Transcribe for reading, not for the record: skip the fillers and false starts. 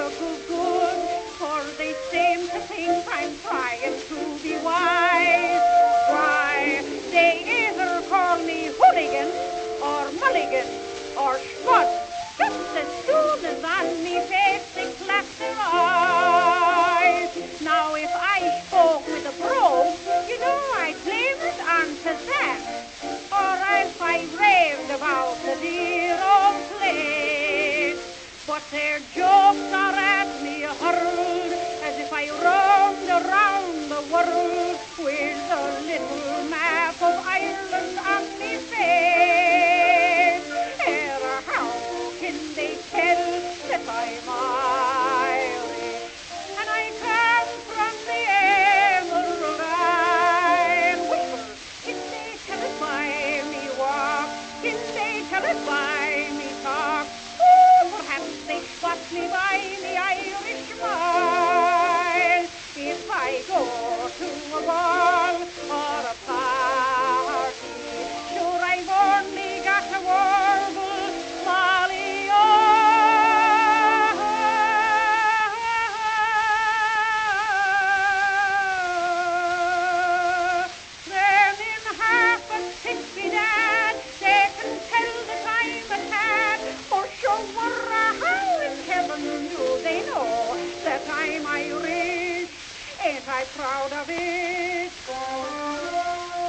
circle good, for they seem to think I'm trying to be wise. Why, they either call me hooligan, or mulligan, or schmutz, just as soon as on me face they clap their eyes. Now if I spoke with a brogue, you know I'd blame it on that, or else I raved about the dear old place. But their jokes are at me hurled, as if I roamed around the world with a little map of Ireland on me face. How can they tell that I'm Irish, and I come from the Emerald Isle? Whisper, can they tell it by me walk? Can they tell it by me talk? Oh, perhaps they spot me by the Irish smile. If I go to a ball or a party, sure I've only got to warble Molly Then in half a tippy dad they can tell that I'm a tad. For sure, how in heaven do they know that I'm Irish? Ain't I proud of it?